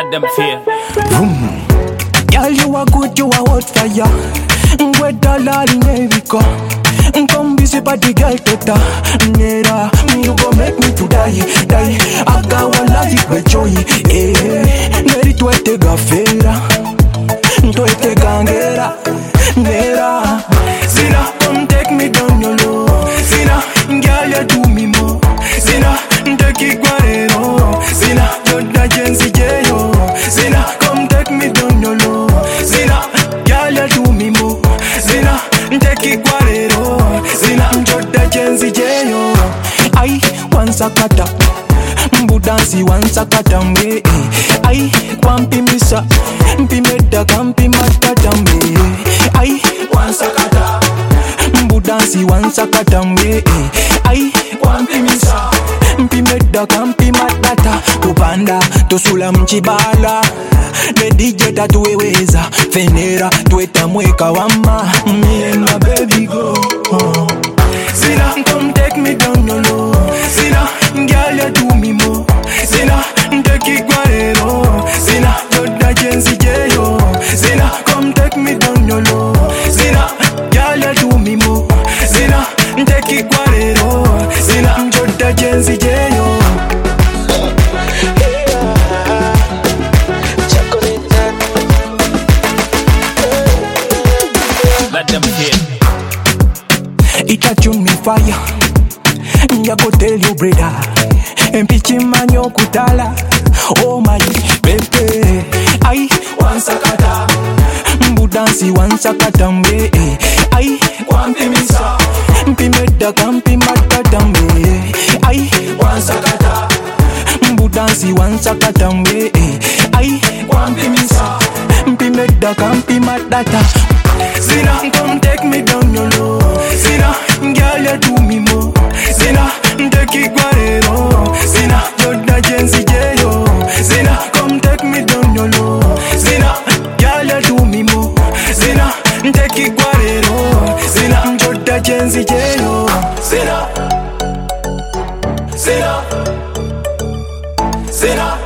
Let them feel. Girl, you are good, you are hot fire. Ngwe dalali neviko. Come busy body girl teta. Nera, you go make me to die. Aka wala yikwe joy. Neri tuete gafera. Tuete gangera. Nera. Zina, come take me down your low. Zina, girl you do me more. Zina, take it guarero. Zina, joda jensi jeyo. Zina, come take me down your low. Zina, girl you do me more. Zina, take it guarero. Zina, joda jensi jeyo. Ai, wansakata. Mbudansi wansakata mbe. Ai, kwampi misa. Mpimeta kampi matata mbe. Ai, wansakata. Mbudansi wansakata mbe. Ai, kwampi misa. Mpimeta kampi matata. Kupanda tosula mchibala. The DJ tatuweweza. Fenera tueta mweka wama. Me and my baby go. Zina, come take me down no low. Zina, girl you do me more. Zina, take it guarero. Zina, joda jensi jeyo. Zina, come take me down no low. Zina, girl you do me more. Zina, take it guarero. Zina, joda jensi jeyo. Let them feel. It a tune me fire. Nyako tell you brother. Mpichi manyo kutala. Oh my baby. Ai wansakata. Mbudansi wansakata mbe. Ai kwampi misa. Mpimeda kampi matata mbe. Ai wansakata. Mbudansi wansakata mbe. Ai kwampi misa. Mpimeda kampi matata. Zina, come take me down your low. Zina, girl you do me more. Zina, take it guarero. Zina, joda jensi jeyo. Zina, come take me down your low. Zina, girl you do me more. Zina, take it guarero. Zina, joda jensi jeyo. Zina, Zina, Zina.